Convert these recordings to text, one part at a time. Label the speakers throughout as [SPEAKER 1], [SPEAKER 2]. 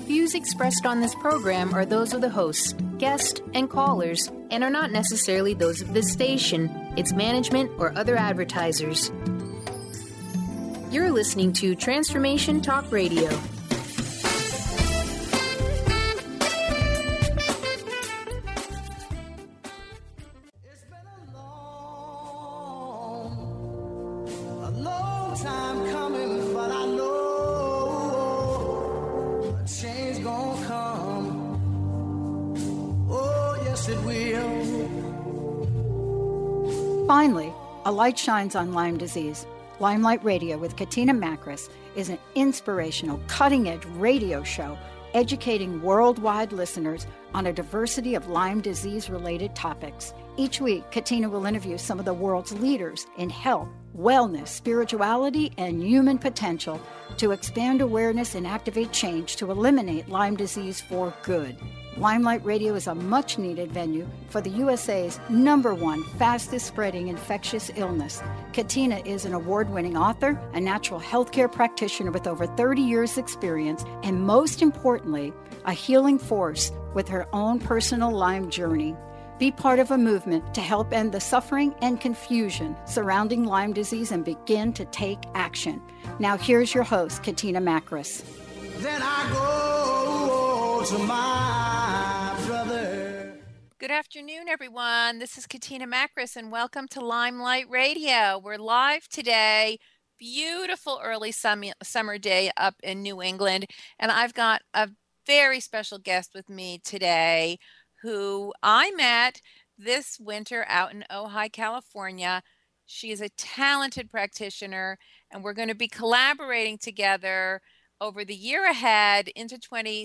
[SPEAKER 1] Views expressed on this program are those of the hosts, guests, and callers, and are not necessarily those of this station, its management, or other advertisers. You're listening to Transformation Talk Radio.
[SPEAKER 2] Finally, a light shines on Lyme disease. Limelight Radio with Katina Makris is an inspirational, cutting-edge radio show educating worldwide listeners on a diversity of Lyme disease-related topics. Each week, Katina will interview some of the world's leaders in health, wellness, spirituality, and human potential to expand awareness and activate change to eliminate Lyme disease for good. Limelight Radio is a much-needed venue for the USA's #1 fastest-spreading infectious illness. Katina is an award-winning author, a natural healthcare practitioner with over 30 years' experience, and most importantly, a healing force with her own personal Lyme journey. Be part of a movement to help end the suffering and confusion surrounding Lyme disease and begin to take action. Now here's your host, Katina Makris.
[SPEAKER 3] Then I go to my brother.
[SPEAKER 4] Good afternoon, everyone. This is Katina Makris, and welcome to Limelight Radio. We're live today. Beautiful early summer day up in New England, and I've got a very special guest with me today who I met this winter out in Ojai, California. She is a talented practitioner, and we're going to be collaborating together over the year ahead into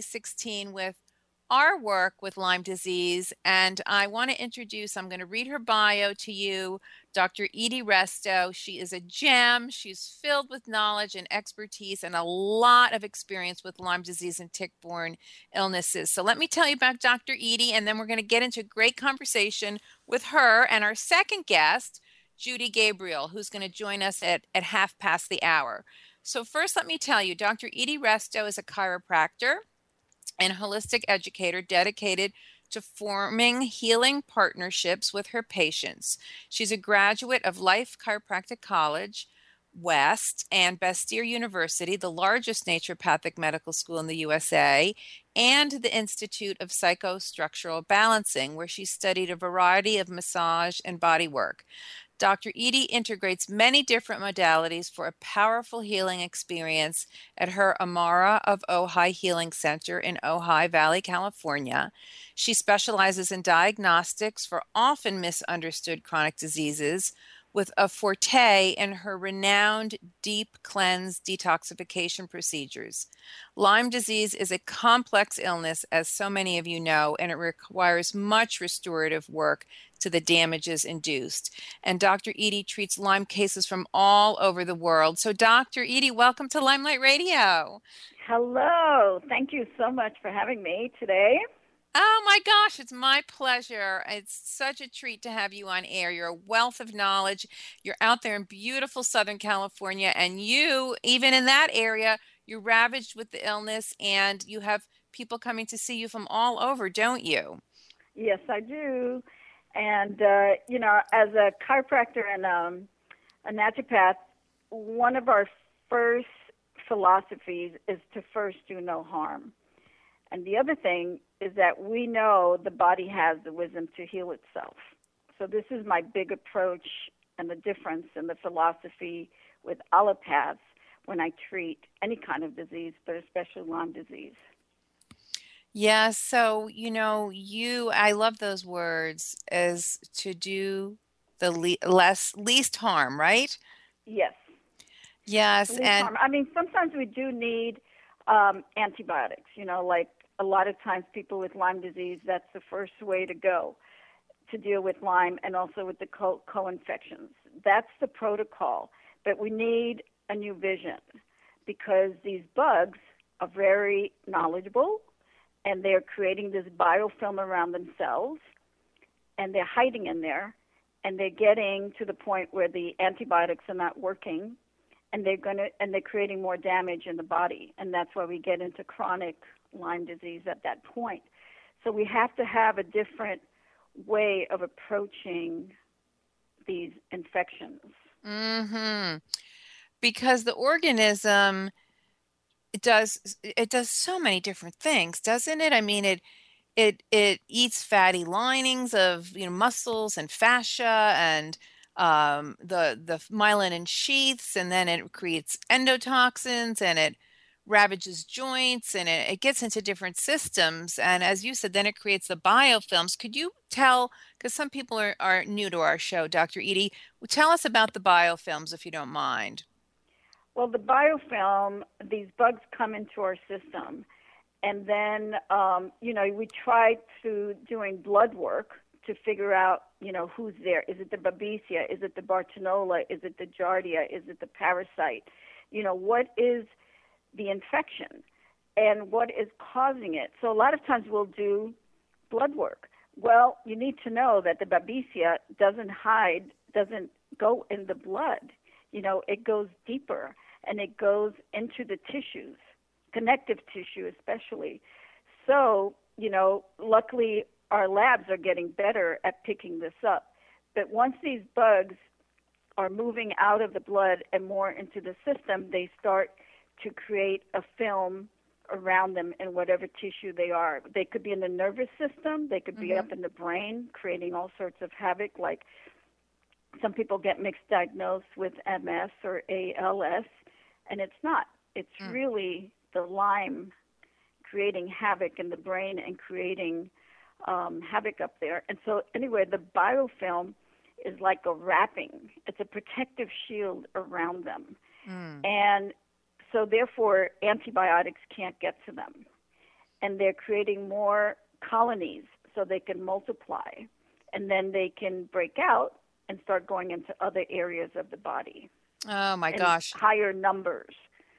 [SPEAKER 4] 2016 with our work with Lyme disease. And I want to introduce, I'm going to read her bio to you, Dr. Edie Resto. She is a gem. She's filled with knowledge and expertise and a lot of experience with Lyme disease and tick-borne illnesses. So let me tell you about Dr. Edie, and then we're going to get into a great conversation with her and our second guest, Judy Gabriel, who's going to join us at 1:30. So first, let me tell you, Dr. Edie Resto is a chiropractor and holistic educator dedicated to forming healing partnerships with her patients. She's a graduate of Life Chiropractic College West and Bastyr University, the largest naturopathic medical school in the USA, and the Institute of Psychostructural Balancing, where she studied a variety of massage and body work. Dr. Edie integrates many different modalities for a powerful healing experience at her Amara of Ojai Healing Center in Ojai Valley, California. She specializes in diagnostics for often misunderstood chronic diseases, with a forte in her renowned deep cleanse detoxification procedures. Lyme disease is a complex illness, as so many of you know, and it requires much restorative work to the damages induced. And Dr. Edie treats Lyme cases from all over the world. So Dr. Edie, welcome to Limelight Radio.
[SPEAKER 5] Hello. Thank you so much for having me today.
[SPEAKER 4] Oh my gosh, it's my pleasure. It's such a treat to have you on air. You're a wealth of knowledge. You're out there in beautiful Southern California, and you, even in that area, you're ravaged with the illness, and you have people coming to see you from all over, don't you?
[SPEAKER 5] Yes, I do. And, as a chiropractor and a naturopath, one of our first philosophies is to first do no harm. And the other thing is that we know the body has the wisdom to heal itself. So this is my big approach and the difference in the philosophy with allopaths when I treat any kind of disease, but especially Lyme disease.
[SPEAKER 4] Yeah, so, I love those words, as to do the least harm, right?
[SPEAKER 5] Yes.
[SPEAKER 4] Yes. And
[SPEAKER 5] harm. I mean, sometimes we do need antibiotics, like a lot of times people with Lyme disease, that's the first way to go to deal with Lyme and also with the co-infections. That's the protocol. But we need a new vision because these bugs are very knowledgeable and they're creating this biofilm around themselves and they're hiding in there and they're getting to the point where the antibiotics are not working and they're creating more damage in the body, and that's why we get into chronic Lyme disease at that point. So we have to have a different way of approaching these infections.
[SPEAKER 4] Mm-hmm. Because the organism it does so many different things, doesn't it? I mean, it eats fatty linings of muscles and fascia and the myelin and sheaths, and then it creates endotoxins and it ravages joints and it gets into different systems. And as you said, then it creates the biofilms. Could you tell, because some people are new to our show, Dr. Edie, tell us about the biofilms if you don't mind.
[SPEAKER 5] Well, the biofilm, these bugs come into our system, and then, we try to doing blood work to figure out, who's there. Is it the Babesia? Is it the Bartonella? Is it the Giardia? Is it the parasite? What is the infection and what is causing it? So a lot of times we'll do blood work. Well, you need to know that the Babesia doesn't go in the blood. It goes deeper, and it goes into the tissues, connective tissue especially. So, luckily our labs are getting better at picking this up. But once these bugs are moving out of the blood and more into the system, they start to create a film around them in whatever tissue they are. They could be in the nervous system. They could be up in the brain, creating all sorts of havoc. Like some people get mixed diagnosed with MS or ALS, and it's not. It's really the Lyme creating havoc in the brain and creating havoc up there. And so anyway, the biofilm is like a wrapping. It's a protective shield around them. And so therefore antibiotics can't get to them. And they're creating more colonies so they can multiply. And then they can break out and start going into other areas of the body.
[SPEAKER 4] Oh my gosh.
[SPEAKER 5] Higher numbers,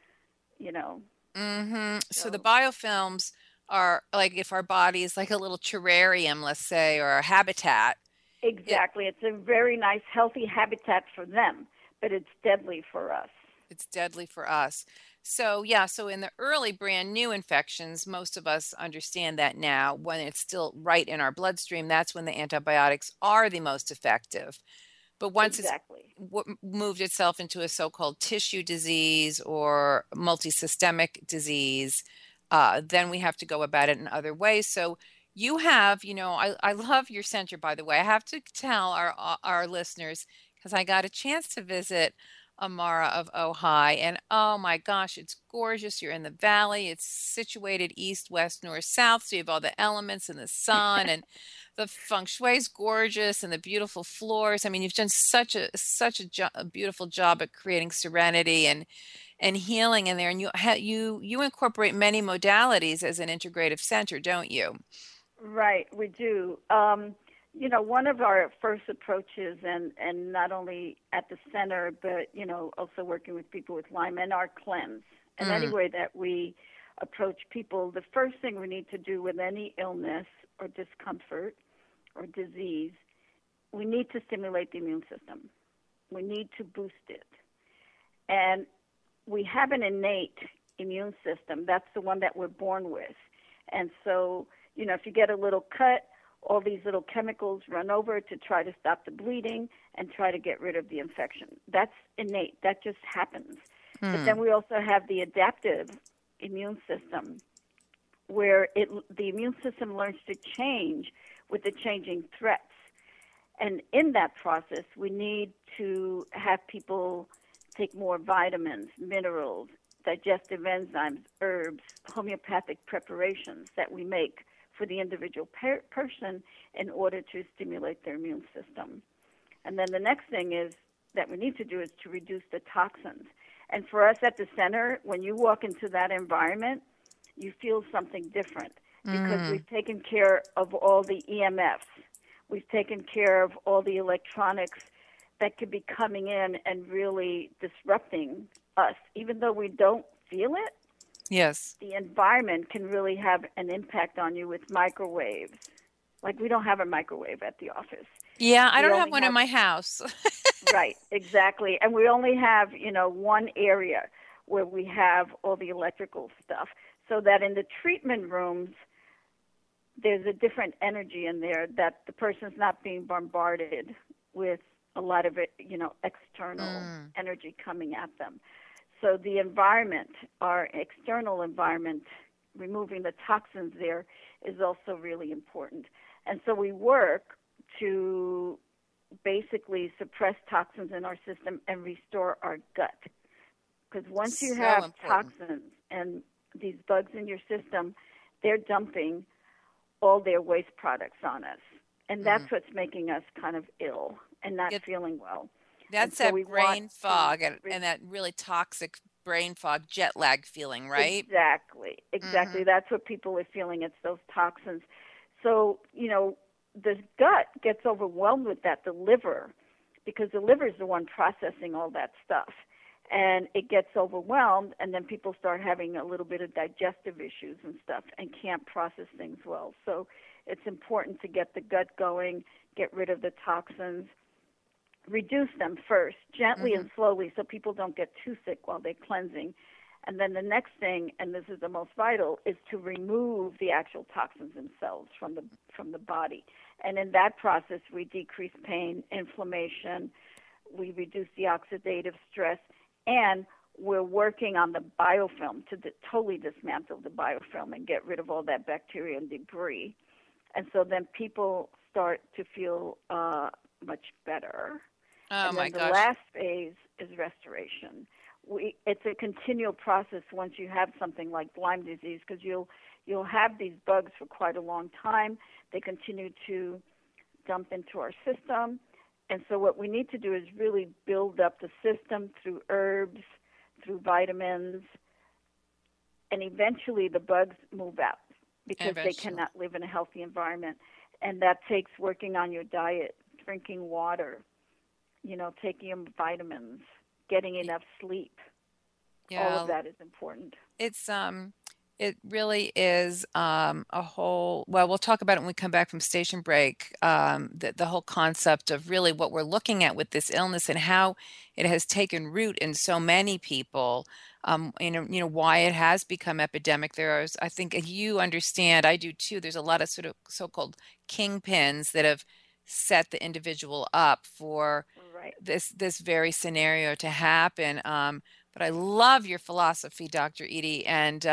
[SPEAKER 4] So the biofilms are like if our body is like a little terrarium, let's say, or a habitat.
[SPEAKER 5] Exactly. It's a very nice, healthy habitat for them, but it's deadly for us.
[SPEAKER 4] It's deadly for us. So so in the early brand new infections, most of us understand that now. When it's still right in our bloodstream, that's when the antibiotics are the most effective. But once it's moved itself into a so-called tissue disease or multisystemic disease, then we have to go about it in other ways. So you have, I love your center, by the way. I have to tell our listeners, because I got a chance to visit Amara of Ojai, and oh my gosh, it's gorgeous. You're in the valley. It's situated east, west, north, south. So you have all the elements and the sun, and the feng shui is gorgeous, and the beautiful floors. I mean, you've done such a beautiful job at creating serenity and healing in there. And you incorporate many modalities as an integrative center, don't you?
[SPEAKER 5] Right, we do. One of our first approaches, and not only at the center, but, also working with people with Lyme and our cleanse. And any way that we approach people, the first thing we need to do with any illness or discomfort or disease, we need to stimulate the immune system. We need to boost it. And we have an innate immune system. That's the one that we're born with. And so, if you get a little cut, all these little chemicals run over to try to stop the bleeding and try to get rid of the infection. That's innate. That just happens. But then we also have the adaptive immune system, where the immune system learns to change with the changing threats. And in that process, we need to have people take more vitamins, minerals, digestive enzymes, herbs, homeopathic preparations that we make for the individual person in order to stimulate their immune system. And then the next thing that we need to do is to reduce the toxins. And for us at the center, when you walk into that environment, you feel something different because we've taken care of all the EMFs. We've taken care of all the electronics that could be coming in and really disrupting us. Even though we don't feel it,
[SPEAKER 4] yes,
[SPEAKER 5] the environment can really have an impact on you with microwaves. Like we don't have a microwave at the office.
[SPEAKER 4] Yeah, I
[SPEAKER 5] We
[SPEAKER 4] don't have
[SPEAKER 5] only
[SPEAKER 4] one in my house.
[SPEAKER 5] Right, exactly. And we only have, one area where we have all the electrical stuff. So that in the treatment rooms, there's a different energy in there, that the person's not being bombarded with a lot of external energy coming at them. So the environment, our external environment, removing the toxins there is also really important. And so we work to basically suppress toxins in our system and restore our gut. Because once you have toxins and these bugs in your system, they're dumping all their waste products on us. And that's what's making us kind of ill and not feeling well.
[SPEAKER 4] That's that brain fog and that really toxic brain fog, jet lag feeling, right?
[SPEAKER 5] Exactly. That's what people are feeling. It's those toxins. So, the gut gets overwhelmed with that, the liver, because the liver is the one processing all that stuff. And it gets overwhelmed, and then people start having a little bit of digestive issues and stuff and can't process things well. So it's important to get the gut going, get rid of the toxins, reduce them first, gently and slowly, so people don't get too sick while they're cleansing. And then the next thing, and this is the most vital, is to remove the actual toxins themselves from the body. And in that process, we decrease pain, inflammation, we reduce the oxidative stress, and we're working on the biofilm to totally dismantle the biofilm and get rid of all that bacteria and debris. And so then people start to feel much better.
[SPEAKER 4] Oh,
[SPEAKER 5] and
[SPEAKER 4] my
[SPEAKER 5] then
[SPEAKER 4] gosh.
[SPEAKER 5] The last phase is restoration. It's a continual process once you have something like Lyme disease, because you'll have these bugs for quite a long time. They continue to dump into our system. And so what we need to do is really build up the system through herbs, through vitamins, and eventually the bugs move out because they cannot live in a healthy environment. And that takes working on your diet, drinking water, taking your vitamins, getting enough sleep.
[SPEAKER 4] Yeah,
[SPEAKER 5] all of that is important.
[SPEAKER 4] It really is a whole, well, we'll talk about it when we come back from station break, the whole concept of really what we're looking at with this illness and how it has taken root in so many people, why it has become epidemic. I think you understand, I do too, there's a lot of sort of so-called kingpins that have set the individual up for this very scenario to happen. But I love your philosophy, Dr. Edie, and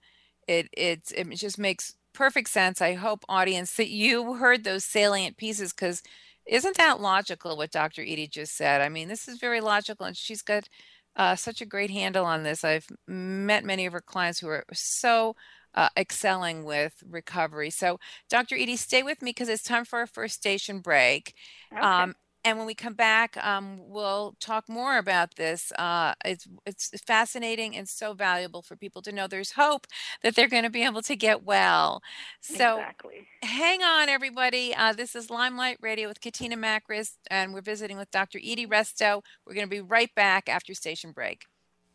[SPEAKER 4] it just makes perfect sense. I hope, audience, that you heard those salient pieces, because isn't that logical what Dr. Edie just said? I mean, this is very logical, and she's got such a great handle on this. I've met many of her clients who are so excelling with recovery. So, Dr. Edie, stay with me because it's time for our first station break.
[SPEAKER 5] Okay.
[SPEAKER 4] And when we come back, we'll talk more about this. It's fascinating and so valuable for people to know there's hope that they're going to be able to get well. So hang on, everybody. This is Limelight Radio with Katina Makris, and we're visiting with Dr. Edie Resto. We're going to be right back after station break.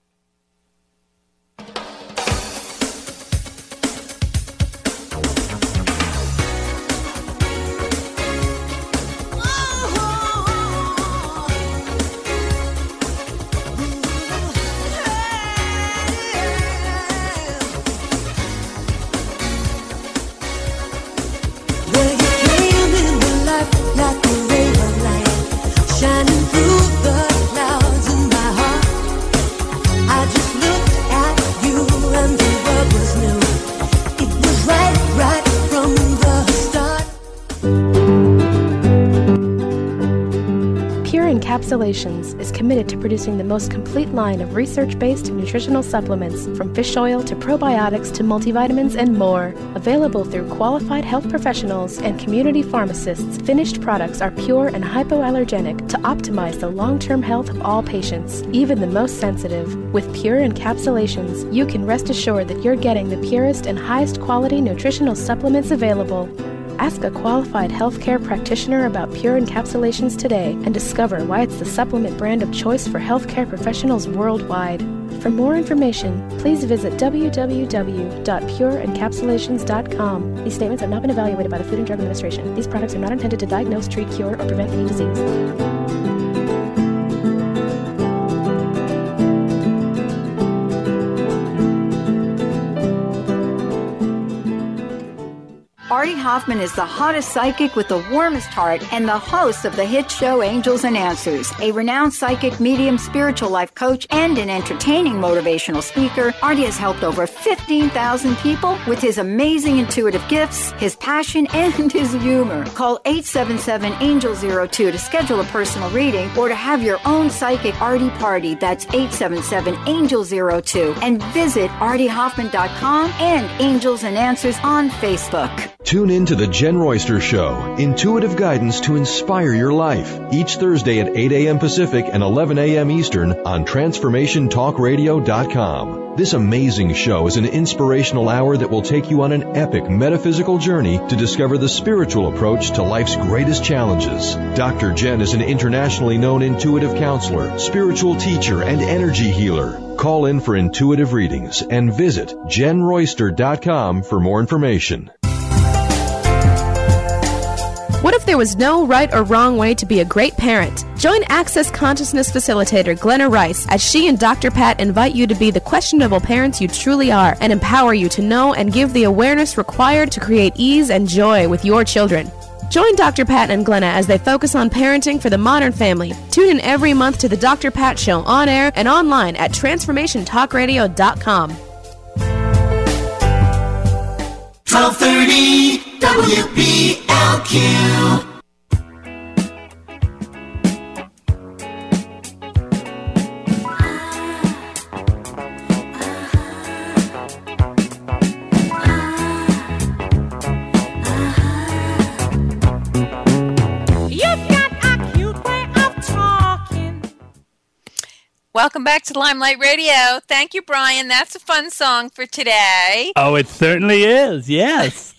[SPEAKER 6] Like a ray of light shining through the clouds in my heart. I just looked at you and the world was new. It was right from the start.
[SPEAKER 7] Pure Encapsulations is committed to producing the most complete line of research-based nutritional supplements, from fish oil to probiotics to multivitamins and more. Available through qualified health professionals and community pharmacists, finished products are pure and hypoallergenic to optimize the long-term health of all patients, even the most sensitive. With Pure Encapsulations, you can rest assured that you're getting the purest and highest quality nutritional supplements available. Ask a qualified healthcare practitioner about Pure Encapsulations today and discover why it's the supplement brand of choice for healthcare professionals worldwide. For more information, please visit www.pureencapsulations.com. These statements have not been evaluated by the Food and Drug Administration. These products are not intended to diagnose, treat, cure, or prevent any disease.
[SPEAKER 2] Artie Hoffman is the hottest psychic with the warmest heart and the host of the hit show Angels and Answers. A renowned psychic, medium, spiritual life coach, and an entertaining motivational speaker, Artie has helped over 15,000 people with his amazing intuitive gifts, his passion, and his humor. Call 877-ANGEL-02 to schedule a personal reading or to have your own psychic Artie party. That's 877-ANGEL-02. And visit artiehoffman.com and Angels and Answers on Facebook.
[SPEAKER 8] Tune in to The Jen Royster Show, intuitive guidance to inspire your life, each Thursday at 8 a.m. Pacific and 11 a.m. Eastern on TransformationTalkRadio.com. This amazing show is an inspirational hour that will take you on an epic metaphysical journey to discover the spiritual approach to life's greatest challenges. Dr. Jen is an internationally known intuitive counselor, spiritual teacher, and energy healer. Call in for intuitive readings and visit JenRoyster.com for more information.
[SPEAKER 7] What if there was no right or wrong way to be a great parent? Join Access Consciousness Facilitator Glenna Rice as she and Dr. Pat invite you to be the questionable parents you truly are and empower you to know and give the awareness required to create ease and joy with your children. Join Dr. Pat and Glenna as they focus on parenting for the modern family. Tune in every month to The Dr. Pat Show on air and online at TransformationTalkRadio.com.
[SPEAKER 3] 1230 WPLQ.
[SPEAKER 4] Welcome back to Limelight Radio. Thank you, Brian. That's a fun song for today.
[SPEAKER 9] Oh, it certainly is. Yes.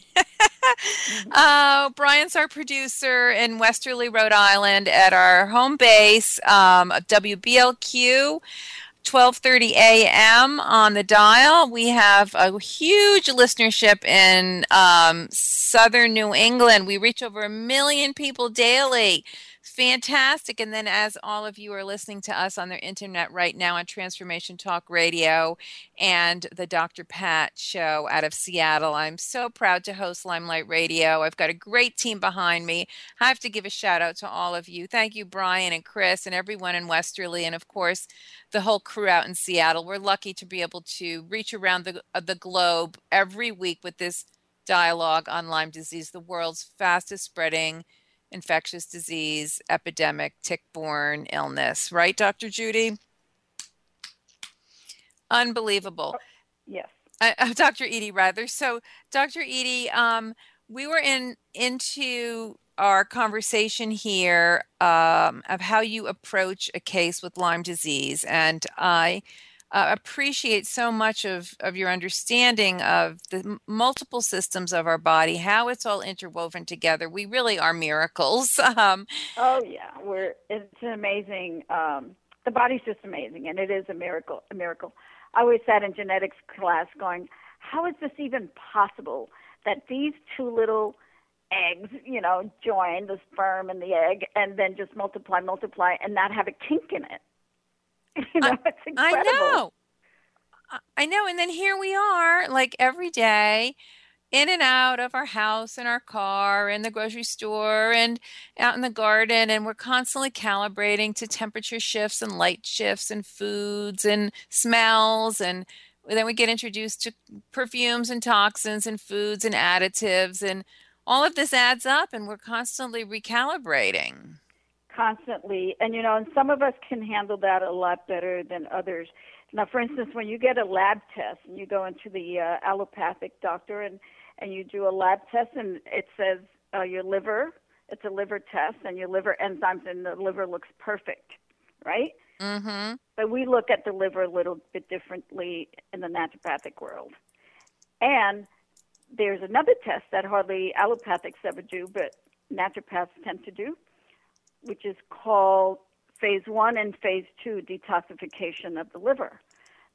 [SPEAKER 4] Brian's our producer in Westerly, Rhode Island at our home base, WBLQ, 12:30 a.m. on the dial. We have a huge listenership in southern New England. We reach over 1 million people daily. Fantastic. And then as all of you are listening to us on their internet right now on Transformation Talk Radio and the Dr. Pat Show out of Seattle, I'm so proud to host Limelight Radio. I've got a great team behind me. I have to give a shout out to all of you. Thank you, Brian and Chris and everyone in Westerly, and of course, the whole crew out in Seattle. We're lucky to be able to reach around the globe every week with this dialogue on Lyme disease, the world's fastest spreading infectious disease, epidemic, tick-borne illness. Right, Dr. Judy? Unbelievable.
[SPEAKER 5] Yes.
[SPEAKER 4] Dr. Edie, rather. So, Dr. Edie, we were into our conversation here of how you approach a case with Lyme disease, and I appreciate so much of your understanding of the multiple systems of our body, how it's all interwoven together. We really are miracles.
[SPEAKER 5] Oh yeah, it's an amazing. The body's just amazing, and it is a miracle. A miracle. I always sat in genetics class going, "How is this even possible that these two little eggs, join the sperm and the egg, and then just multiply, and not have a kink in it?" It's incredible.
[SPEAKER 4] I know. And then here we are, like every day, in and out of our house, in our car, in the grocery store, and out in the garden. And we're constantly calibrating to temperature shifts and light shifts and foods and smells. And then we get introduced to perfumes and toxins and foods and additives. And all of this adds up, and we're constantly recalibrating.
[SPEAKER 5] Constantly. And, and some of us can handle that a lot better than others. Now, for instance, when you get a lab test and you go into the allopathic doctor and you do a lab test and it says your liver, it's a liver test, and your liver enzymes and the liver looks perfect, right?
[SPEAKER 4] Mm-hmm.
[SPEAKER 5] But we look at the liver a little bit differently in the naturopathic world. And there's another test that hardly allopathics ever do, but naturopaths tend to do, which is called phase 1 and phase 2 detoxification of the liver.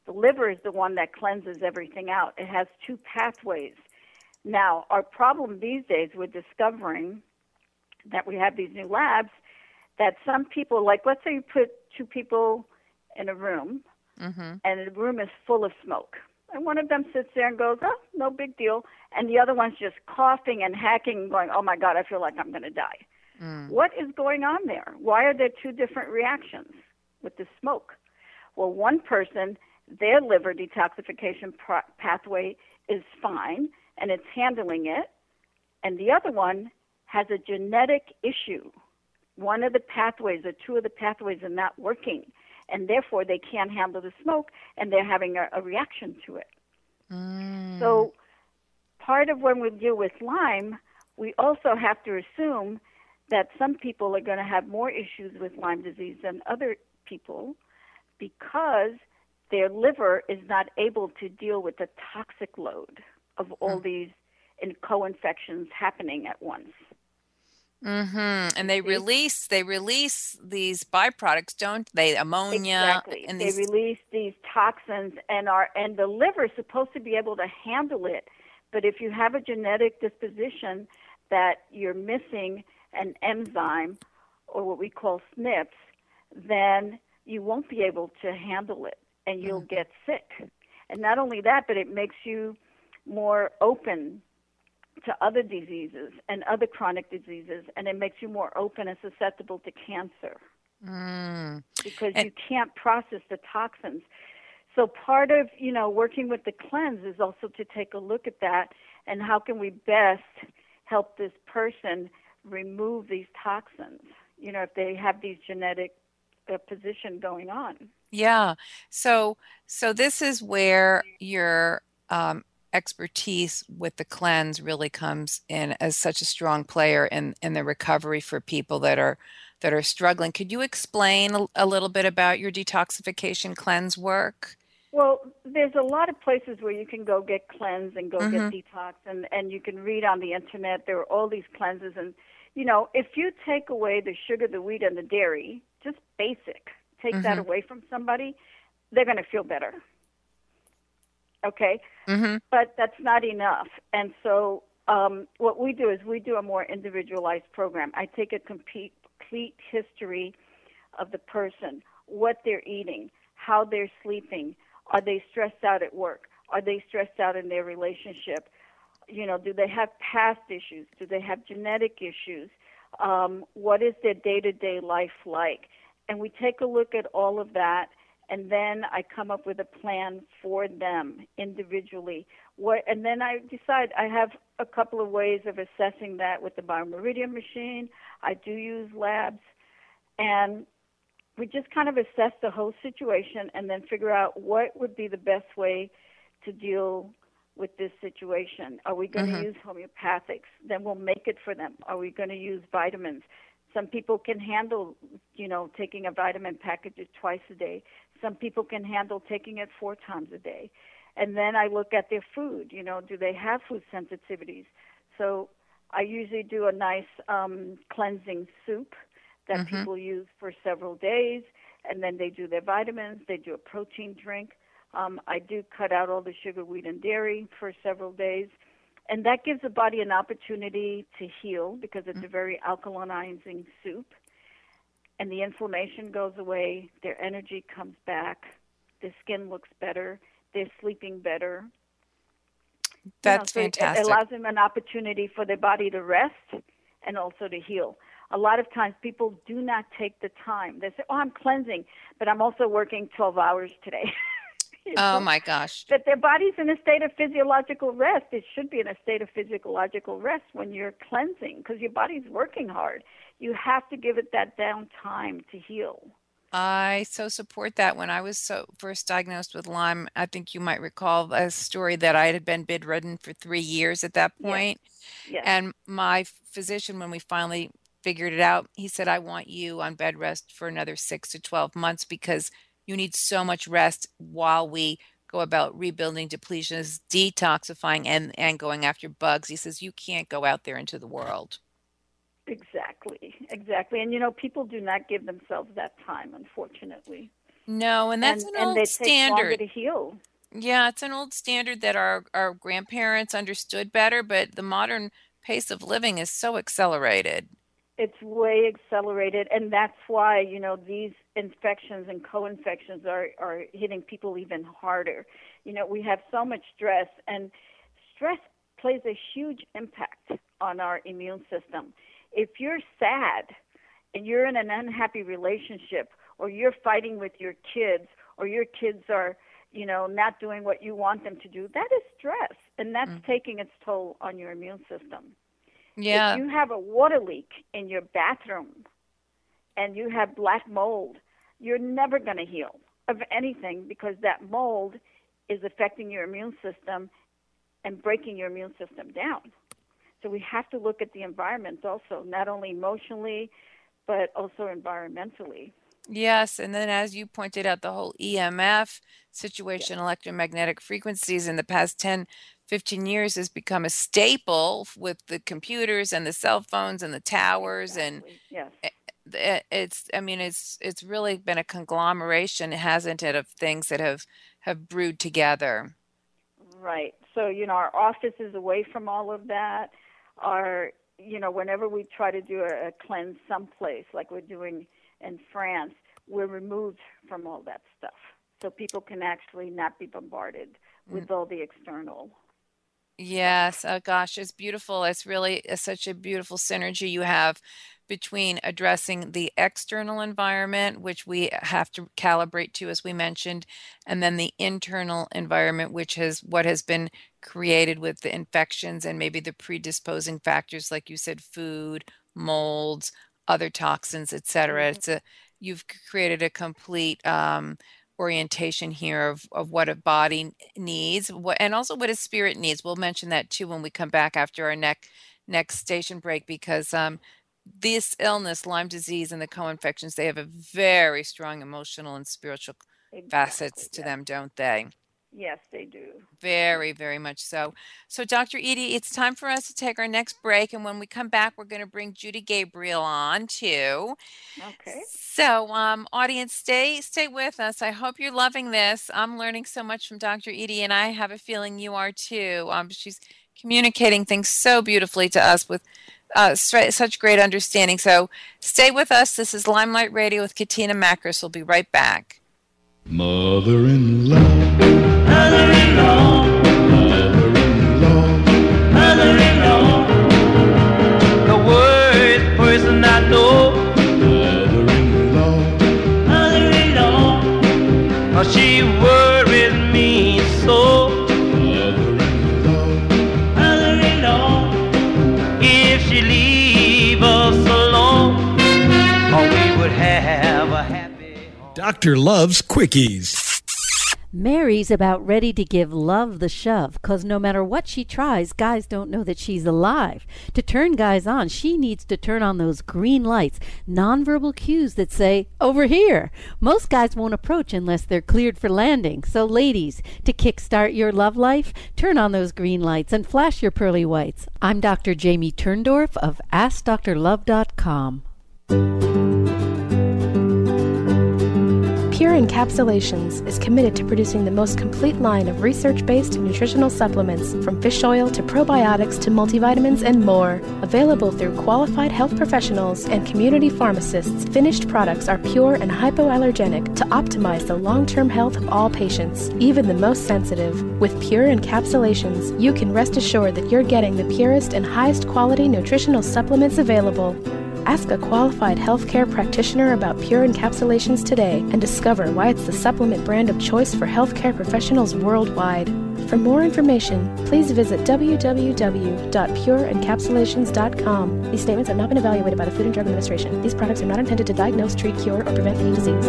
[SPEAKER 5] The liver is the one that cleanses everything out. It has two pathways. Now, our problem these days, we're discovering that we have these new labs that some people, like let's say you put two people in a room, and the room is full of smoke. And one of them sits there and goes, oh, no big deal. And the other one's just coughing and hacking and going, oh, my God, I feel like I'm going to die. What is going on there? Why are there two different reactions with the smoke? Well, one person, their liver detoxification pathway is fine, and it's handling it. And the other one has a genetic issue. One of the pathways or two of the pathways are not working, and therefore they can't handle the smoke, and they're having a reaction to it. So part of when we deal with Lyme, we also have to assume that some people are going to have more issues with Lyme disease than other people because their liver is not able to deal with the toxic load of all these co-infections happening at once.
[SPEAKER 4] And they release these byproducts, don't they? Ammonia.
[SPEAKER 5] Exactly.
[SPEAKER 4] And
[SPEAKER 5] they release these toxins, and the liver is supposed to be able to handle it. But if you have a genetic disposition that you're missing an enzyme, or what we call SNPs, then you won't be able to handle it, and you'll get sick. And not only that, but it makes you more open to other diseases and other chronic diseases, and it makes you more open and susceptible to cancer because you can't process the toxins. So part of, working with the cleanse is also to take a look at that and how can we best help this person remove these toxins, if they have these genetic position going on.
[SPEAKER 4] Yeah. So this is where your expertise with the cleanse really comes in as such a strong player in the recovery for people that are struggling. Could you explain a little bit about your detoxification cleanse work?
[SPEAKER 5] Well, there's a lot of places where you can go get cleanse and go get detox, and you can read on the internet. There are all these cleanses, and if you take away the sugar, the wheat, and the dairy, just basic, take that away from somebody, they're going to feel better. Okay? But that's not enough. And so what we do is we do a more individualized program. I take a complete history of the person, what they're eating, how they're sleeping. Are they stressed out at work? Are they stressed out in their relationship? Do they have past issues? Do they have genetic issues? What is their day-to-day life like? And we take a look at all of that, and then I come up with a plan for them individually. And then I decide I have a couple of ways of assessing that with the Biomeridian machine. I do use labs, and we just kind of assess the whole situation and then figure out what would be the best way to deal with this situation. Are we going to use homeopathics? Then we'll make it for them. Are we going to use vitamins? Some people can handle, taking a vitamin package twice a day. Some people can handle taking it 4 times a day. And then I look at their food. Do they have food sensitivities? So I usually do a nice cleansing soup that people use for several days, and then they do their vitamins. They do a protein drink. I do cut out all the sugar, wheat, and dairy for several days. And that gives the body an opportunity to heal because it's a very alkalinizing soup. And the inflammation goes away, their energy comes back, their skin looks better, they're sleeping better.
[SPEAKER 4] That's
[SPEAKER 5] so
[SPEAKER 4] fantastic.
[SPEAKER 5] It allows them an opportunity for their body to rest and also to heal. A lot of times people do not take the time. They say, I'm cleansing, but I'm also working 12 hours today.
[SPEAKER 4] Oh, my gosh.
[SPEAKER 5] That their body's in a state of physiological rest. It should be in a state of physiological rest when you're cleansing because your body's working hard. You have to give it that downtime to heal.
[SPEAKER 4] I so support that. When I was first diagnosed with Lyme, I think you might recall a story that I had been bedridden for 3 years at that point.
[SPEAKER 5] Yes.
[SPEAKER 4] And my physician, when we finally figured it out, he said, I want you on bed rest for another 6 to 12 months because you need so much rest while we go about rebuilding depletions, detoxifying, and going after bugs. He says, you can't go out there into the world.
[SPEAKER 5] Exactly. And, people do not give themselves that time, unfortunately.
[SPEAKER 4] No, and that's an
[SPEAKER 5] and
[SPEAKER 4] old
[SPEAKER 5] they take longer
[SPEAKER 4] standard.
[SPEAKER 5] to heal.
[SPEAKER 4] Yeah, it's an old standard that our grandparents understood better, but the modern pace of living is so accelerated.
[SPEAKER 5] It's way accelerated, and that's why, you know, these infections and co-infections are hitting people even harder. You know, we have so much stress, and stress plays a huge impact on our immune system. If you're sad and you're in an unhappy relationship, or you're fighting with your kids, or your kids are, you know, not doing what you want them to do, that is stress, and that's taking its toll on your immune system.
[SPEAKER 4] Yeah.
[SPEAKER 5] If you have a water leak in your bathroom and you have black mold, you're never going to heal of anything, because that mold is affecting your immune system and breaking your immune system down. So we have to look at the environment also, not only emotionally, but also environmentally.
[SPEAKER 4] Yes, and then as you pointed out, the whole EMF situation, electromagnetic frequencies, in the past 10, 15 years has become a staple with the computers and the cell phones and the towers.
[SPEAKER 5] Exactly. Yes.
[SPEAKER 4] And it's really been a conglomeration, hasn't it, of things that have brewed together.
[SPEAKER 5] Right. So, you know, our office is away from all of that. Whenever we try to do a cleanse someplace, like we're doing in France, we're removed from all that stuff, so people can actually not be bombarded with all the external.
[SPEAKER 4] Yes. Oh gosh, it's beautiful. It's really such a beautiful synergy you have between addressing the external environment, which we have to calibrate to, as we mentioned, and then the internal environment, which has what has been created with the infections and maybe the predisposing factors, like you said, food, molds, other toxins, etc. You've created a complete orientation here of what a body needs, and also what a spirit needs. We'll mention that too when we come back after our next station break, because this illness, Lyme disease, and the co-infections, they have a very strong emotional and spiritual facets to them, don't they?
[SPEAKER 5] Yes, they do.
[SPEAKER 4] Very, very much so. So, Dr. Edie, it's time for us to take our next break. And when we come back, we're going to bring Judy Gabriel on too.
[SPEAKER 5] Okay.
[SPEAKER 4] So, audience, stay with us. I hope you're loving this. I'm learning so much from Dr. Edie, and I have a feeling you are too. She's communicating things so beautifully to us with such great understanding. So, stay with us. This is Limelight Radio with Katina Makris. We'll be right back.
[SPEAKER 3] Mother-in-law, mother-in-law, mother-in-law, mother-in-law,
[SPEAKER 10] the worst person I know.
[SPEAKER 3] Mother-in-law,
[SPEAKER 10] mother-in-law, oh, she worries me so.
[SPEAKER 3] Mother-in-law,
[SPEAKER 10] mother-in-law, if she leave us alone, oh, we would have a happy home.
[SPEAKER 11] Doctor loves quickies.
[SPEAKER 12] Mary's about ready to give love the shove, 'cause no matter what she tries, guys don't know that she's alive. To turn guys on, she needs to turn on those green lights, nonverbal cues that say, over here. Most guys won't approach unless they're cleared for landing. So ladies, to kickstart your love life, turn on those green lights and flash your pearly whites. I'm Dr. Jamie Turndorf of AskDrLove.com.
[SPEAKER 7] Pure Encapsulations is committed to producing the most complete line of research-based nutritional supplements, from fish oil to probiotics to multivitamins and more. Available through qualified health professionals and community pharmacists, finished products are pure and hypoallergenic to optimize the long-term health of all patients, even the most sensitive. With Pure Encapsulations, you can rest assured that you're getting the purest and highest quality nutritional supplements available. Ask a qualified healthcare practitioner about Pure Encapsulations today and discover why it's the supplement brand of choice for healthcare professionals worldwide. For more information, please visit www.pureencapsulations.com. These statements have not been evaluated by the Food and Drug Administration. These products are not intended to diagnose, treat, cure, or prevent any disease.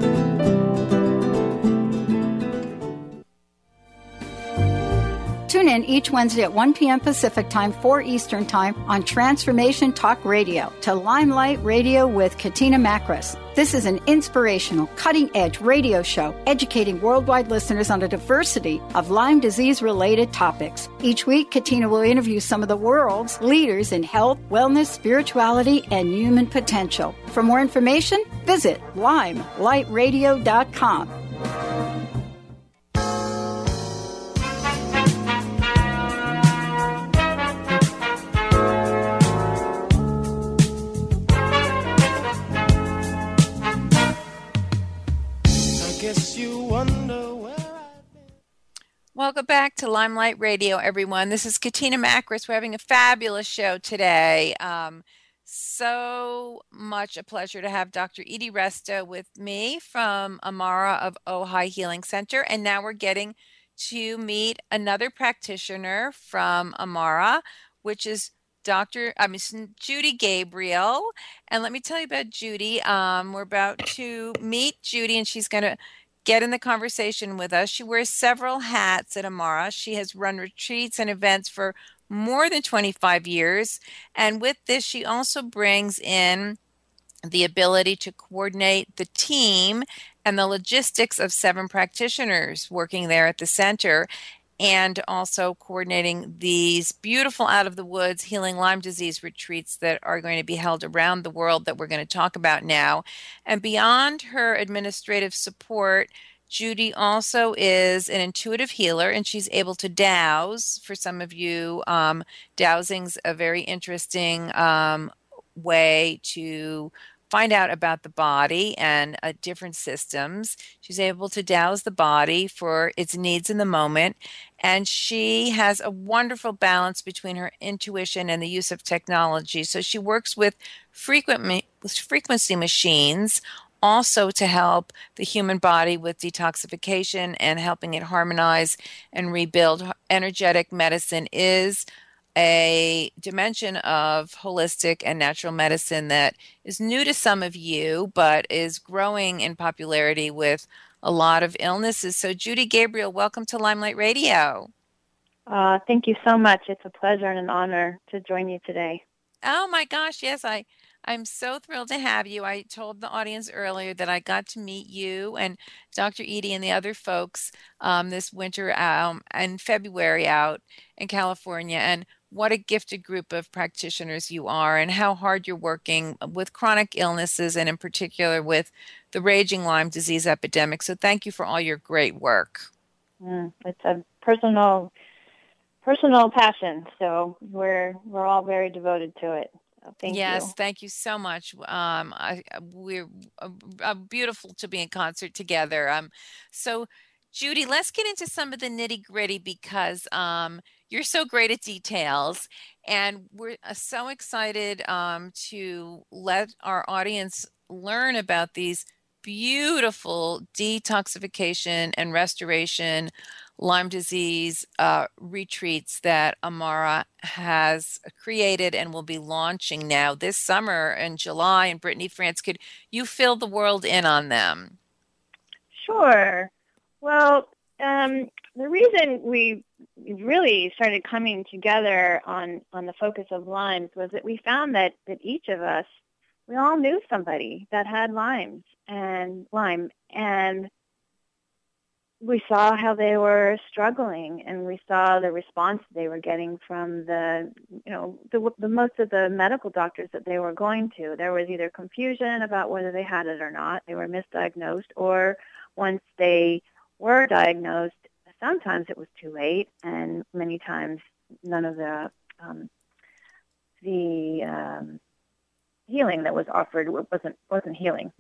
[SPEAKER 2] Tune in each Wednesday at 1 p.m. Pacific Time, 4 Eastern Time on Transformation Talk Radio to Limelight Radio with Katina Makris. This is an inspirational, cutting-edge radio show educating worldwide listeners on a diversity of Lyme disease-related topics. Each week, Katina will interview some of the world's leaders in health, wellness, spirituality, and human potential. For more information, visit limelightradio.com.
[SPEAKER 4] Welcome back to Limelight Radio, everyone. This is Katina Makris. We're having a fabulous show today. So much a pleasure to have Dr. Edie Resto with me from Amara of Ojai Healing Center. And now we're getting to meet another practitioner from Amara, which is Judy Gabriel. And let me tell you about Judy. We're about to meet Judy, and she's going to get in the conversation with us. She wears several hats at Amara. She has run retreats and events for more than 25 years. And with this, she also brings in the ability to coordinate the team and the logistics of 7 practitioners working there at the center, and also coordinating these beautiful Out of the Woods Healing Lyme Disease retreats that are going to be held around the world that we're going to talk about now. And beyond her administrative support, Judy also is an intuitive healer, and she's able to dowse. For some of you, dowsing's a very interesting way to find out about the body and different systems. She's able to dowse the body for its needs in the moment. And she has a wonderful balance between her intuition and the use of technology. So she works with frequency machines also to help the human body with detoxification and helping it harmonize and rebuild. Energetic medicine is a dimension of holistic and natural medicine that is new to some of you, but is growing in popularity with a lot of illnesses. So Judy Gabriel, welcome to Limelight Radio.
[SPEAKER 13] Thank you so much. It's a pleasure and an honor to join you today.
[SPEAKER 4] Oh my gosh, yes, I'm so thrilled to have you. I told the audience earlier that I got to meet you and Dr. Edie and the other folks this winter in February out in California. And what a gifted group of practitioners you are, and how hard you're working with chronic illnesses, and in particular with the raging Lyme disease epidemic. So thank you for all your great work.
[SPEAKER 13] It's a personal passion, so we're all very devoted to it. So thank you.
[SPEAKER 4] Yes, thank you so much. We're beautiful to be in concert together. So Judy, let's get into some of the nitty gritty, because you're so great at details, and we're so excited to let our audience learn about these beautiful detoxification and restoration Lyme disease retreats that Amara has created and will be launching now this summer in July in Brittany, France. Could you fill the world in on them?
[SPEAKER 13] Sure. Well, the reason we really started coming together on the focus of Lyme's was that we found that each of us, we all knew somebody that had Lyme, and we saw how they were struggling, and we saw the response they were getting from the most of the medical doctors that they were going to. There was either confusion about whether they had it or not, they were misdiagnosed, or once they were diagnosed, sometimes it was too late, and many times none of the healing that was offered wasn't healing.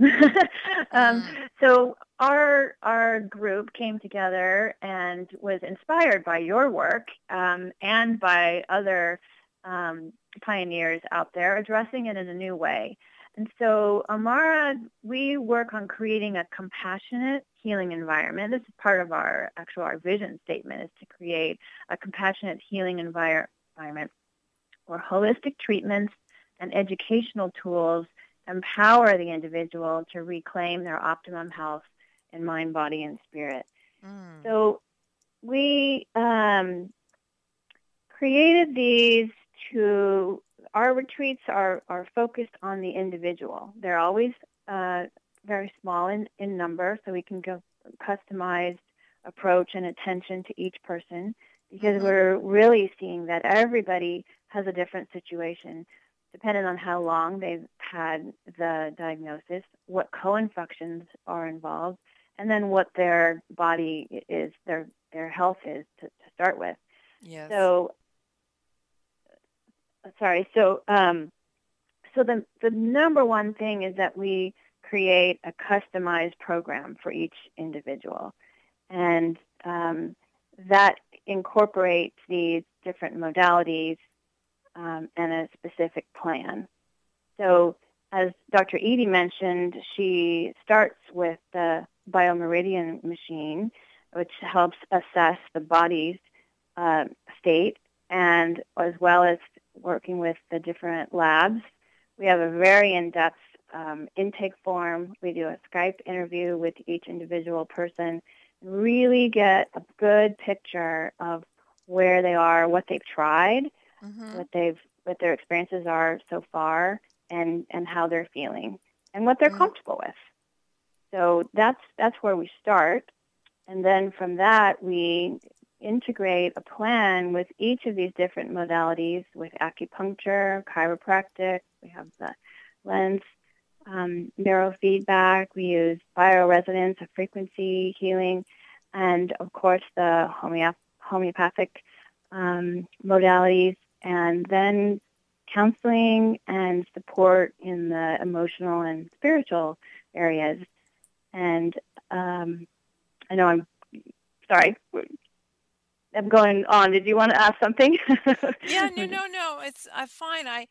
[SPEAKER 13] So our group came together and was inspired by your work and by other pioneers out there addressing it in a new way. And so Amara, we work on creating a compassionate healing environment. This is part of our vision statement, is to create a compassionate healing environment where holistic treatments and educational tools empower the individual to reclaim their optimum health in mind, body, and spirit. So we created these to, our retreats are focused on the individual. They're always very small in number, so we can go customized approach and attention to each person, because we're really seeing that everybody has a different situation, depending on how long they've had the diagnosis, what co-infections are involved, and then what their body is, their health is to start with.
[SPEAKER 4] Yes.
[SPEAKER 13] So, So the number one thing is that we create a customized program for each individual, and that incorporates these different modalities and a specific plan. So, as Dr. Edie mentioned, she starts with the Biomeridian machine, which helps assess the body's state, and as well as working with the different labs. We have a very in-depth intake form. We do a Skype interview with each individual person, really get a good picture of where they are, what they've tried, what their experiences are so far, and how they're feeling, and what they're comfortable with. So that's where we start. And then from that, we integrate a plan with each of these different modalities, with acupuncture, chiropractic. We have the lens, neurofeedback. We use bioresonance, a frequency healing, and of course the homeopathic modalities, and then counseling and support in the emotional and spiritual areas. And I know I'm sorry, I'm going on. Did you want to ask something?
[SPEAKER 4] Yeah, no. It's fine. I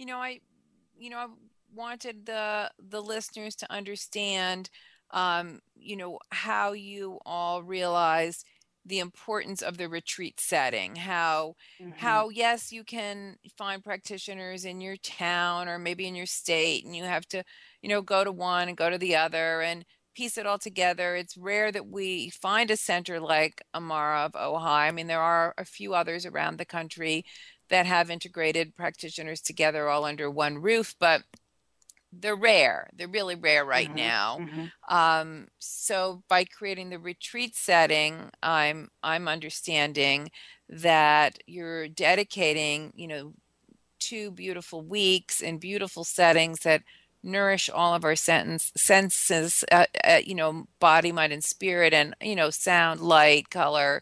[SPEAKER 4] wanted the listeners to understand, how you all realize the importance of the retreat setting. How yes, you can find practitioners in your town or maybe in your state, and you have to, go to one and go to the other and piece it all together. It's rare that we find a center like Amara of Ojai. I mean, there are a few others around the country that have integrated practitioners together all under one roof, but they're rare. They're really rare right now. So by creating the retreat setting, I'm understanding that you're dedicating, 2 beautiful weeks in beautiful settings that nourish all of our senses, body, mind, and spirit, and, sound, light, color,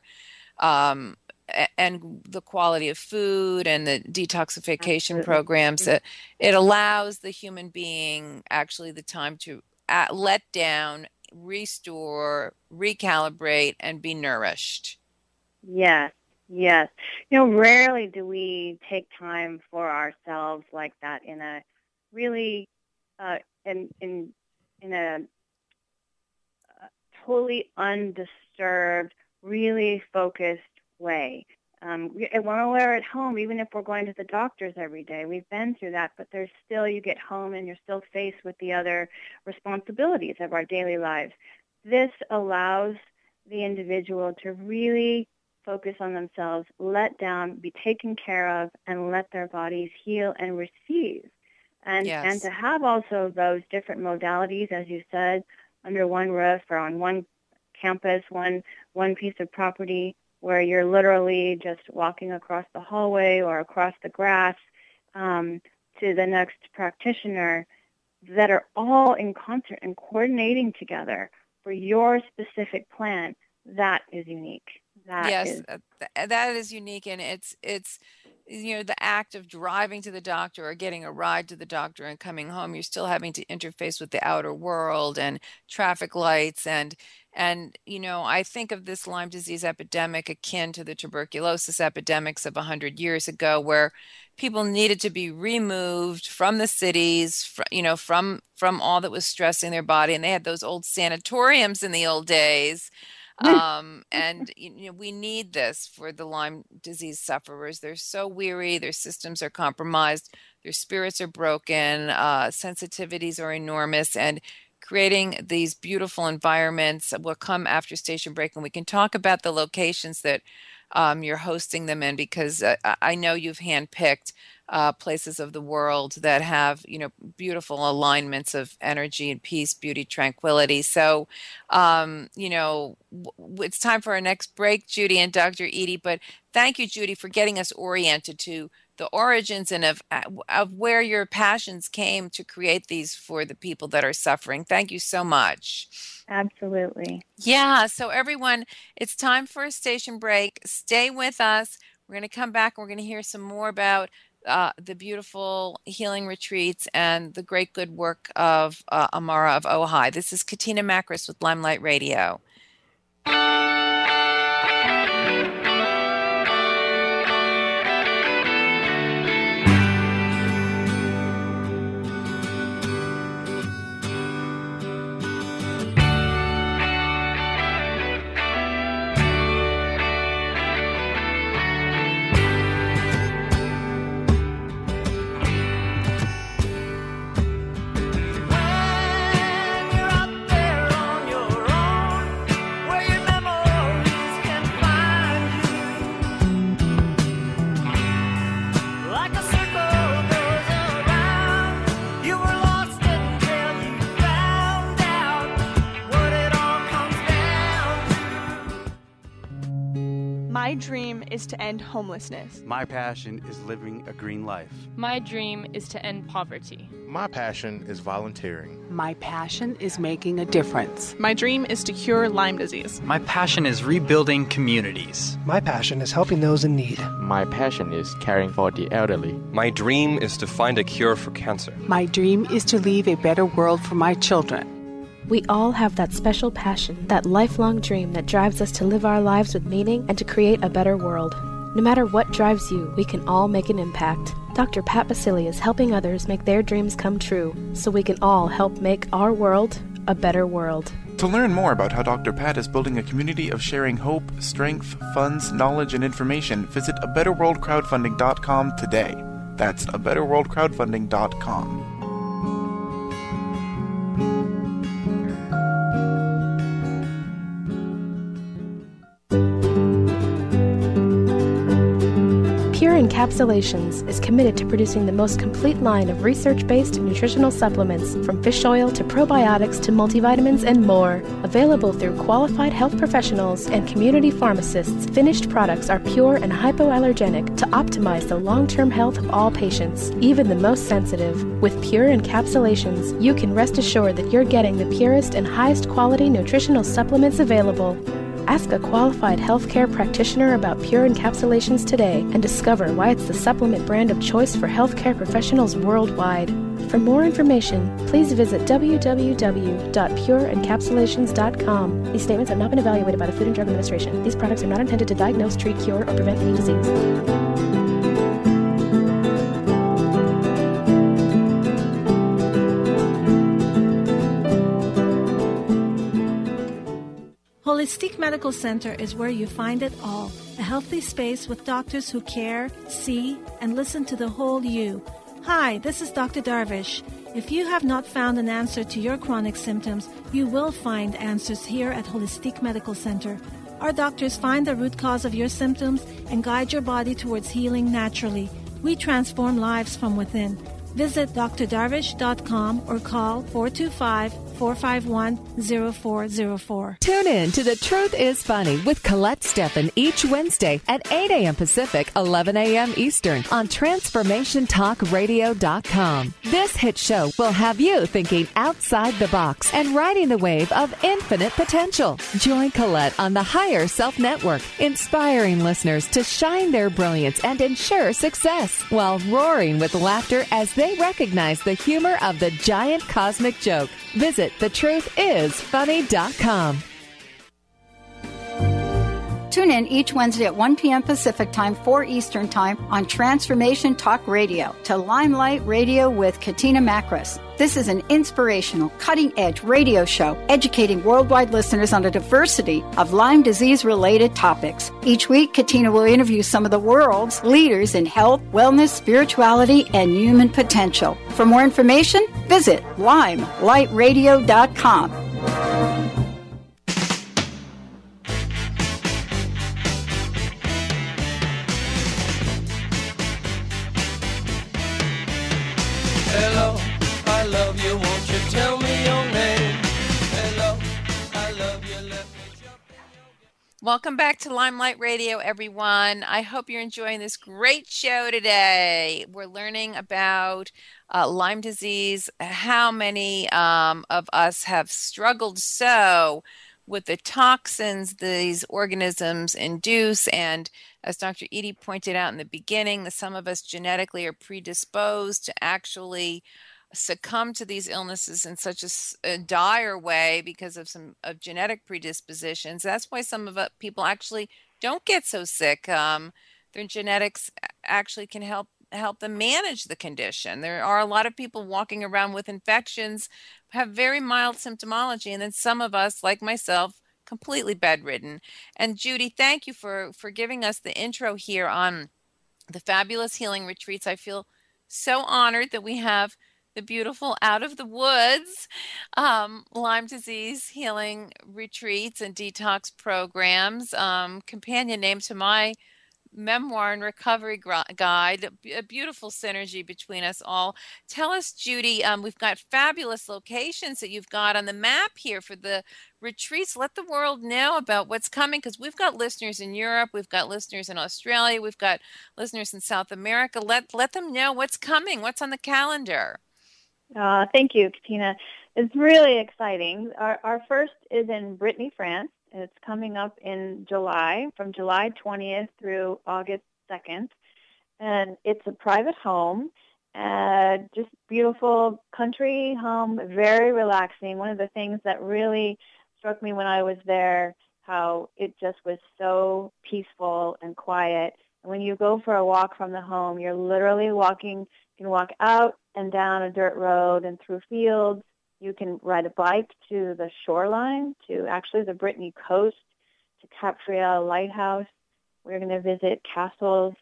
[SPEAKER 4] and the quality of food and the detoxification programs. It allows the human being actually the time to let down, restore, recalibrate, and be nourished.
[SPEAKER 13] Yes. Rarely do we take time for ourselves like that in a really in a totally undisturbed, really focused way. When we're at home, even if we're going to the doctors every day, we've been through that, but there's still, you get home and you're still faced with the other responsibilities of our daily lives. This allows the individual to really focus on themselves, let down, be taken care of, and let their bodies heal and receive. And to have also those different modalities, as you said, under one roof or on one campus, one piece of property, where you're literally just walking across the hallway or across the grass to the next practitioner, that are all in concert and coordinating together for your specific plan, that is unique.
[SPEAKER 4] That is unique, and it's the act of driving to the doctor or getting a ride to the doctor and coming home, you're still having to interface with the outer world and traffic lights, and I think of this Lyme disease epidemic akin to the tuberculosis epidemics of 100 years ago, where people needed to be removed from the cities, from all that was stressing their body, and they had those old sanatoriums in the old days. And we need this for the Lyme disease sufferers. They're so weary, their systems are compromised, their spirits are broken, sensitivities are enormous, and creating these beautiful environments will come after station break, and we can talk about the locations that you're hosting them in, because I know you've handpicked places of the world that have, beautiful alignments of energy and peace, beauty, tranquility. So, it's time for our next break, Judy and Dr. Edie. But thank you, Judy, for getting us oriented to the origins and of where your passions came to create these for the people that are suffering. Thank you so much.
[SPEAKER 13] Absolutely.
[SPEAKER 4] Yeah. So everyone, it's time for a station break. Stay with us. We're going to come back and we're going to hear some more about the beautiful healing retreats and the great good work of Amara of Ojai. This is Katina Makris with Limelight Radio.
[SPEAKER 14] My dream is to end homelessness.
[SPEAKER 15] My passion is living a green life.
[SPEAKER 16] My dream is to end poverty.
[SPEAKER 17] My passion is volunteering.
[SPEAKER 18] My passion is making a difference.
[SPEAKER 14] My dream is to cure Lyme disease.
[SPEAKER 19] My passion is rebuilding communities.
[SPEAKER 20] My passion is helping those in need.
[SPEAKER 21] My passion is caring for the elderly.
[SPEAKER 22] My dream is to find a cure for cancer.
[SPEAKER 18] My dream is to leave a better world for my children.
[SPEAKER 7] We all have that special passion, that lifelong dream that drives us to live our lives with meaning and to create a better world. No matter what drives you, we can all make an impact. Dr. Pat Baccili is helping others make their dreams come true, so we can all help make our world a better world.
[SPEAKER 23] To learn more about how Dr. Pat is building a community of sharing hope, strength, funds, knowledge, and information, visit abetterworldcrowdfunding.com today. That's abetterworldcrowdfunding.com.
[SPEAKER 7] Pure Encapsulations is committed to producing the most complete line of research-based nutritional supplements, from fish oil to probiotics to multivitamins and more. Available through qualified health professionals and community pharmacists, finished products are pure and hypoallergenic to optimize the long-term health of all patients, even the most sensitive. With Pure Encapsulations, you can rest assured that you're getting the purest and highest quality nutritional supplements available. Ask a qualified healthcare practitioner about Pure Encapsulations today and discover why it's the supplement brand of choice for healthcare professionals worldwide. For more information, please visit www.pureencapsulations.com. These statements have not been evaluated by the Food and Drug Administration. These products are not intended to diagnose, treat, cure, or prevent any disease.
[SPEAKER 24] Holistic Medical Center is where you find it all. A healthy space with doctors who care, see, and listen to the whole you. Hi, this is Dr. Darvish. If you have not found an answer to your chronic symptoms, you will find answers here at Holistic Medical Center. Our doctors find the root cause of your symptoms and guide your body towards healing naturally. We transform lives from within. Visit drdarvish.com or call 425-451-0404.
[SPEAKER 25] Tune in to The Truth is Funny with Colette Steffen each Wednesday at 8 a.m. Pacific, 11 a.m. Eastern on TransformationTalkRadio.com. This hit show will have you thinking outside the box and riding the wave of infinite potential. Join Colette on the Higher Self Network, inspiring listeners to shine their brilliance and ensure success while roaring with laughter as they recognize the humor of the giant cosmic joke. Visit thetruthисfunny.com.
[SPEAKER 2] Tune in each Wednesday at 1 p.m. Pacific Time, 4 Eastern Time on Transformation Talk Radio to Limelight Radio with Katina Makris. This is an inspirational, cutting-edge radio show educating worldwide listeners on a diversity of Lyme disease-related topics. Each week, Katina will interview some of the world's leaders in health, wellness, spirituality, and human potential. For more information, visit limelightradio.com.
[SPEAKER 4] Welcome back to Limelight Radio, everyone. I hope you're enjoying this great show today. We're learning about Lyme disease, how many of us have struggled so with the toxins these organisms induce. And as Dr. Edie pointed out in the beginning, that some of us genetically are predisposed to actually succumb to these illnesses in such a dire way because of some of genetic predispositions. That's why some of people actually don't get so sick. Their genetics actually can help them manage the condition. There are a lot of people walking around with infections, have very mild symptomology, and then some of us, like myself, completely bedridden. And Judy, thank you for giving us the intro here on the Fabulous Healing Retreats. I feel so honored that we have the beautiful Out of the Woods Lyme disease healing retreats and detox programs, companion name to my memoir and recovery guide, a beautiful synergy between us all. Tell us, Judy, we've got fabulous locations that you've got on the map here for the retreats. Let the world know about what's coming, because we've got listeners in Europe, we've got listeners in Australia, we've got listeners in South America. Let them know what's coming, what's on the calendar.
[SPEAKER 13] Thank you, Katina. It's really exciting. Our first is in Brittany, France. It's coming up in July, from July 20th through August 2nd. And it's a private home, just beautiful country home, very relaxing. One of the things that really struck me when I was there, how it just was so peaceful and quiet. And when you go for a walk from the home, you're literally walking, you can walk out and down a dirt road and through fields. You can ride a bike to the shoreline, to actually the Brittany coast, to Cap Friel Lighthouse. We're going to visit castles.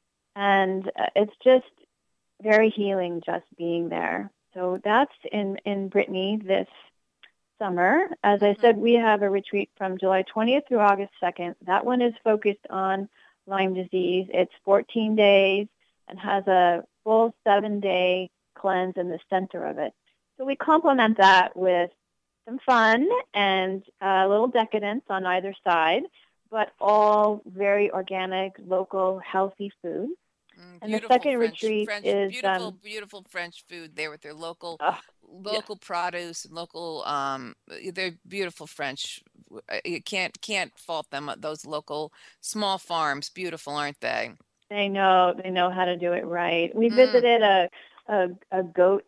[SPEAKER 13] And it's just very healing just being there. So that's in Brittany this summer. As I said, we have a retreat from July 20th through August 2nd. That one is focused on Lyme disease. It's 14 days and has a full 7-day cleanse in the center of it. So we complement that with some fun and a little decadence on either side, but all very organic, local, healthy food. And the second retreat is beautiful French food there with their local produce and local. They're beautiful French. You can't fault them. Those local small farms, beautiful, aren't they? They know how to do it right. We visited a goat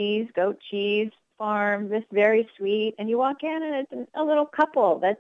[SPEAKER 13] cheese farm, just very sweet. And you walk in and it's a little couple that's,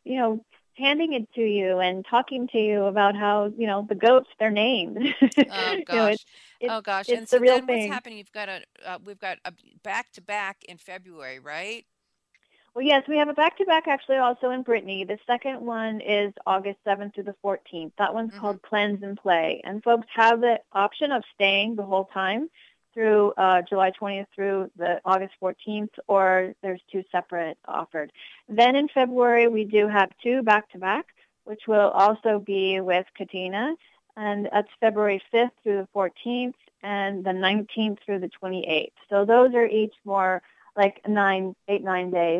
[SPEAKER 13] handing it to you and talking to you about how, the goats, they're named. Oh, gosh. It's and so the real then thing. What's happening? We've got a back-to-back in February, right? Well, yes, we have a back-to-back actually also in Brittany. The second one is August 7th through the 14th. That one's called Cleanse and Play. And folks have the option of staying the whole time through July 20th through the August 14th, or there's 2 separate offered. Then in February, we do have 2 back-to-back, which will also be with Katina, and that's February 5th through the 14th and the 19th through the 28th. So those are each more like 9 days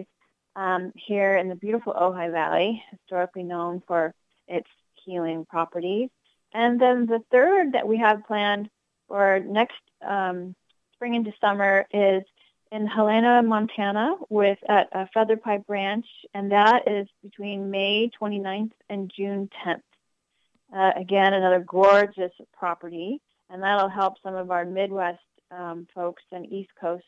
[SPEAKER 13] here in the beautiful Ojai Valley, historically known for its healing properties. And then the third that we have planned for next spring into summer is in Helena, Montana, at a Feather Pipe Ranch, and that is between May 29th and June 10th. Again, another gorgeous property, and that'll help some of our Midwest folks and East Coast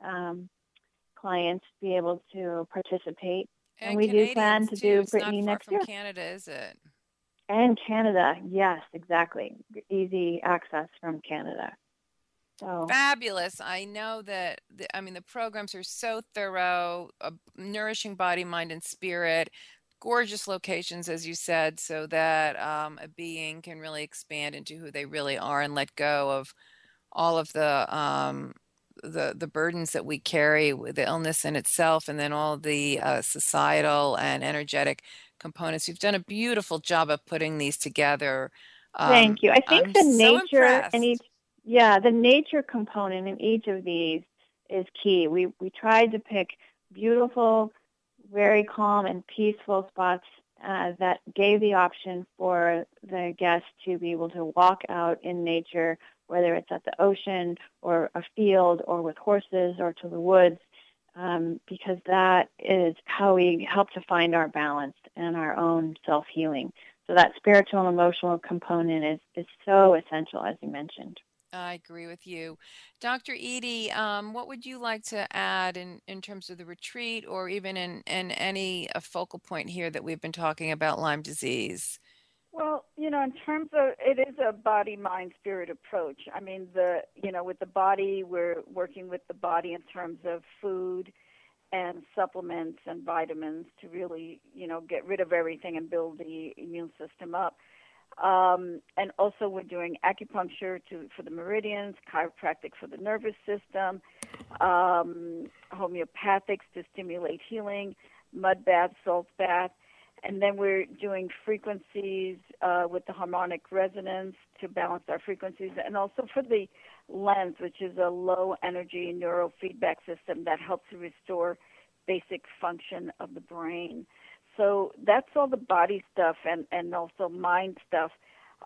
[SPEAKER 13] clients be able to participate. And we do plan to do Brittany next year. It's not far from Canada, is it? And Canada, yes, exactly. Easy access from Canada. So fabulous. I know that, the programs are so thorough, nourishing body, mind, and spirit, gorgeous locations, as you said, so that a being can really expand into who they really are and let go of all of the burdens that we carry with the illness in itself, and then all the societal and energetic components. You've done a beautiful job of putting these together. Thank you. I think the nature the nature component in each of these is key. We tried to pick beautiful, very calm and peaceful spots that gave the option for the guests to be able to walk out in nature, whether it's at the ocean or a field or with horses or to the woods, because that is how we help to find our balance and our own self-healing. So that spiritual and emotional component is so essential, as you mentioned.
[SPEAKER 4] I agree with you. Dr. Edie, what would you like to add in terms of the retreat or even in any focal point here that we've been talking about Lyme disease?
[SPEAKER 1] Well, in terms of, it is a body, mind, spirit approach. I mean, with the body, we're working with the body in terms of food and supplements and vitamins to really, get rid of everything and build the immune system up. And also we're doing acupuncture for the meridians, chiropractic for the nervous system, homeopathics to stimulate healing, mud bath, salt bath. And then we're doing frequencies with the harmonic resonance to balance our frequencies, and also for the lens, which is a low-energy neurofeedback system that helps to restore basic function of the brain. So that's all the body stuff and also mind stuff.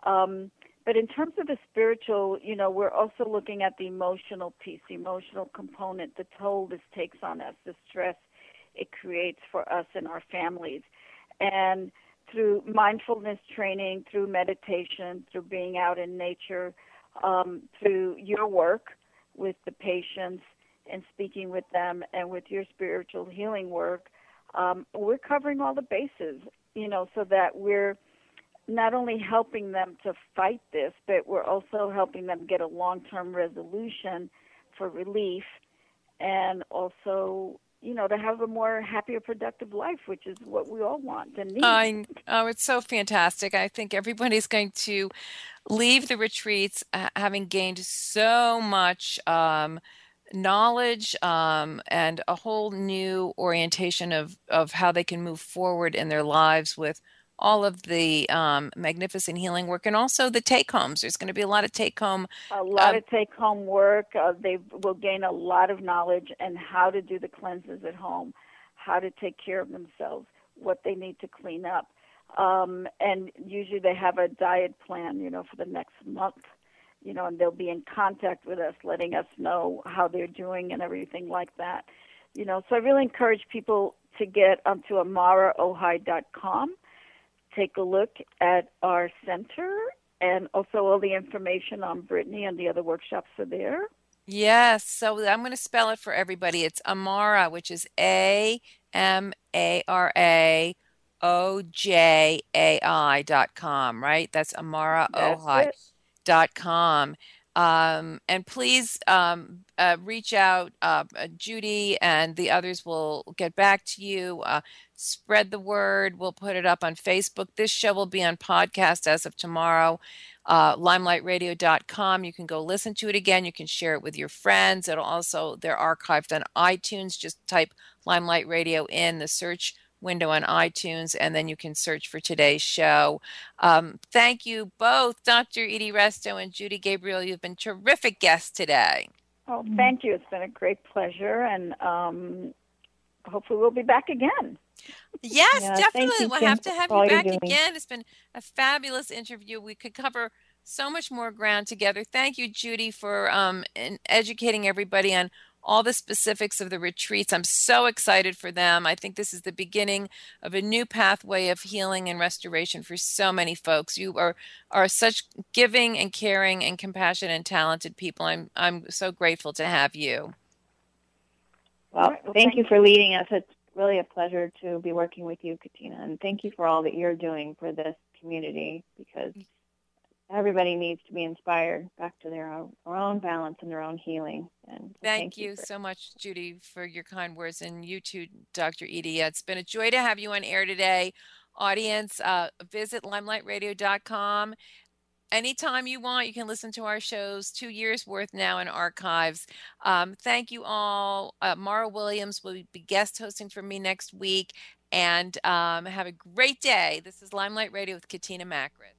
[SPEAKER 1] But in terms of the spiritual, we're also looking at the emotional piece, the emotional component, the toll this takes on us, the stress it creates for us and our families. And through mindfulness training, through meditation, through being out in nature, through your work with the patients and speaking with them, and with your spiritual healing work, we're covering all the bases, so that we're not only helping them to fight this, but we're also helping them get a long-term resolution for relief, and also to have a more happier, productive life, which is what we all want and need.
[SPEAKER 4] It's so fantastic. I think everybody's going to leave the retreats having gained so much knowledge and a whole new orientation of how they can move forward in their lives with all of the magnificent healing work, and also the take-homes. There's going to be a lot of take-home.
[SPEAKER 1] A lot of take-home work. They will gain a lot of knowledge and how to do the cleanses at home, how to take care of themselves, what they need to clean up. And usually they have a diet plan, for the next month, and they'll be in contact with us, letting us know how they're doing and everything like that. So I really encourage people to get onto amaraohai.com. Take a look at our center, and also all the information on Brittany and the other workshops are there.
[SPEAKER 4] Yes, so I'm going to spell it for everybody. It's Amara, which is AMARAOJAI.com, right? That's amaraohai.com. And please reach out. Judy and the others will get back to you. Spread the word. We'll put it up on Facebook. This show will be on podcast as of tomorrow. Limelightradio.com. You can go listen to it again. You can share it with your friends. They're archived on iTunes. Just type Limelight Radio in the search window on iTunes, and then you can search for today's show. Thank you both, Dr. Edie Resto and Judy Gabriel. You've been terrific guests today.
[SPEAKER 1] Oh, thank you. It's been a great pleasure, and hopefully we'll be back again.
[SPEAKER 4] Yes,
[SPEAKER 1] Yeah,
[SPEAKER 4] definitely. We'll have to have you back
[SPEAKER 1] doing.
[SPEAKER 4] again. It's been a fabulous interview. We could cover so much more ground together. Thank you, Judy, for educating everybody on all the specifics of the retreats. I'm so excited for them. I think this is the beginning of a new pathway of healing and restoration for so many folks. You are such giving and caring and compassionate and talented people. I'm so grateful to have you.
[SPEAKER 13] Well, thank you for leading us. It's really a pleasure to be working with you, Katina, and thank you for all that you're doing for this community, because everybody needs to be inspired back to their own balance and their own healing. And so
[SPEAKER 4] thank you so much, Judy, for your kind words, and you too, Dr. Edie. It's been a joy to have you on air today. Audience, visit limelightradio.com. Anytime you want, you can listen to our shows, 2 years worth now in archives. Thank you all. Mara Williams will be guest hosting for me next week. And have a great day. This is Limelight Radio with Katina Macris.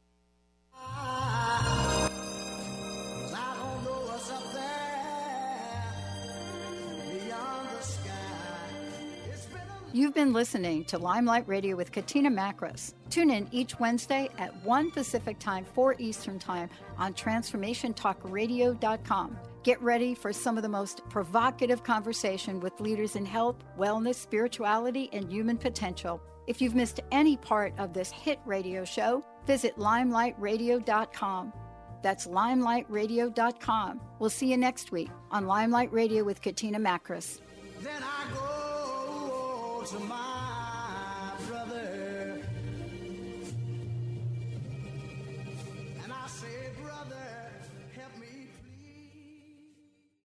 [SPEAKER 5] Beyond the sky, it's been a
[SPEAKER 2] You've been listening to Limelight Radio with Katina Makris. Tune in each Wednesday at 1 Pacific Time, 4 Eastern Time on TransformationTalkRadio.com. Get ready for some of the most provocative conversation with leaders in health, wellness, spirituality, and human potential. If you've missed any part of this hit radio show, visit LimelighTRadio.com. That's LimelighTRadio.com. We'll see you next week on Limelight Radio with Katina Makris.
[SPEAKER 3] Then I go to my brother and I say, brother,